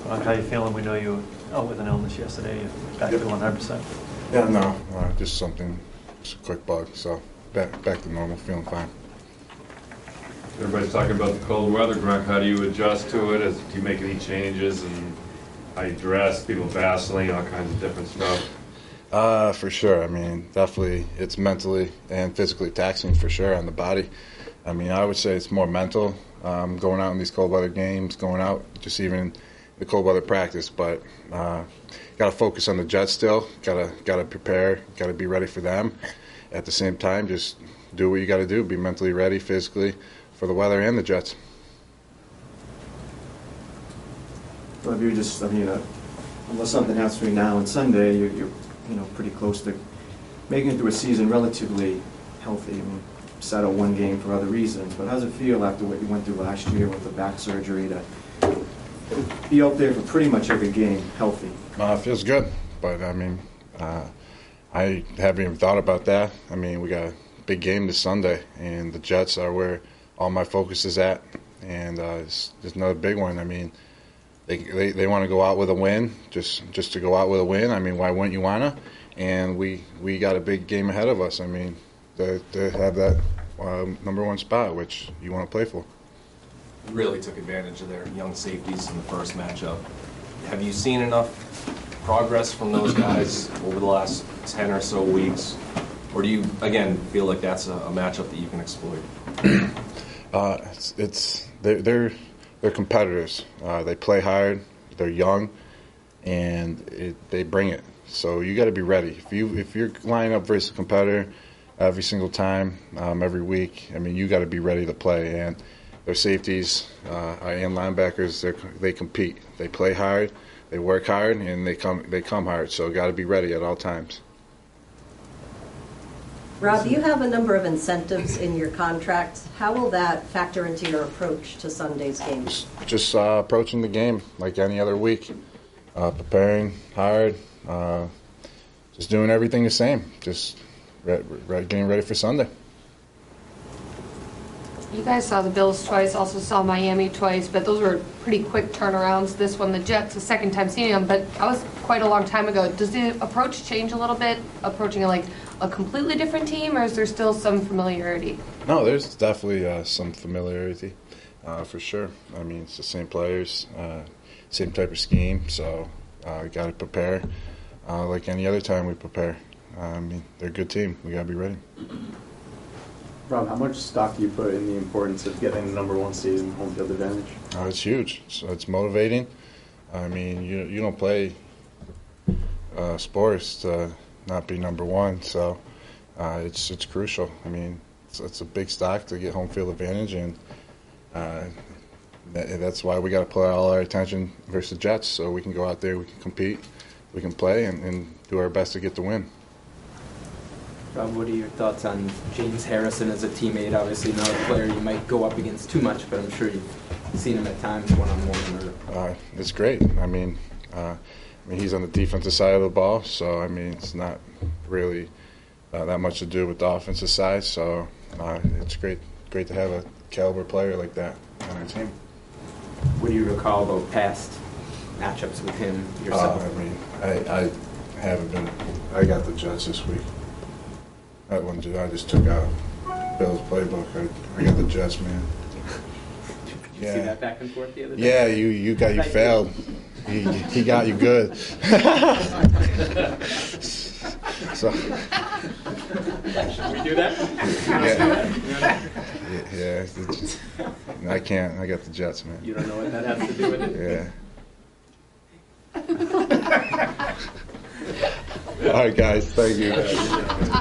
Ron, how you feeling? We know you were out with an illness yesterday. You're back to 100%. Yeah, no, just something, just a quick bug. So back to normal, feeling fine. Everybody's talking about the cold weather, Gronk. How do you adjust to it? Do you make any changes in how you dress? People Vaseline, all kinds of different stuff. For sure. I mean, definitely, it's mentally and physically taxing for sure on the body. I mean, I would say it's more mental, going out in these cold weather games, going out just even the cold weather practice. But got to focus on the Jets still. Got to prepare. Got to be ready for them. At the same time, just do what you got to do. Be mentally ready, physically, for the weather and the Jets. Well, if you're just, unless something happens between now and Sunday, you're pretty close to making it through a season relatively healthy. I mean, sat out one game for other reasons, but how does it feel after what you went through last year with the back surgery to be out there for pretty much every game healthy? It feels good, but I mean, I haven't even thought about that. I mean, we got a big game this Sunday, and the Jets are where all my focus is at, and it's another big one. I mean, they want to go out with a win, just to go out with a win. I mean, why wouldn't you wanna? And we got a big game ahead of us. I mean, to have that number one spot, which you want to play for. Really took advantage of their young safeties in the first matchup. Have you seen enough progress from those guys over the last 10 or so weeks, or do you again feel like that's a matchup that you can exploit? They're competitors. They play hard. They're young, and they bring it. So you got to be ready. If you're lining up versus a competitor every single time, every week, I mean, you got to be ready to play. And their safeties and linebackers, they compete. They play hard. They work hard, and they come hard. So got to be ready at all times. Rob, you have a number of incentives in your contract. How will that factor into your approach to Sunday's games? Just approaching the game like any other week, preparing hard, just doing everything the same, just getting ready for Sunday. You guys saw the Bills twice, also saw Miami twice, but those were pretty quick turnarounds. This one, the Jets, the second time seeing them, but that was quite a long time ago. Does the approach change a little bit, approaching it like a completely different team, or is there still some familiarity? No, there's definitely some familiarity, for sure. I mean, it's the same players, same type of scheme, so we got to prepare like any other time we prepare. I mean, they're a good team. We got to be ready. Rob, how much stock do you put in the importance of getting the number one seed and home field advantage? It's huge. So it's motivating. I mean, you don't play sports to not be number one, so it's crucial. I mean, it's a big stock to get home field advantage, and that's why we got to put all our attention versus the Jets, so we can go out there, we can compete, we can play, and do our best to get the win. Rob, what are your thoughts on James Harrison as a teammate? Obviously not a player you might go up against too much, but I'm sure you've seen him at times one-on-one. It's great. I mean, he's on the defensive side of the ball, so, I mean, it's not really that much to do with the offensive side, so it's great to have a caliber player like that on our team. What do you recall about past matchups with him yourself? I mean, I haven't been – I got the Jets this week. That one, I just took out Bill's playbook. I got the Jets, man. Did you see that back and forth the other day? Yeah, you failed. He got you good. So, should we do that? Yeah. I can't. I got the Jets, man. You don't know what that has to do with it? Yeah. All right, guys. Thank you.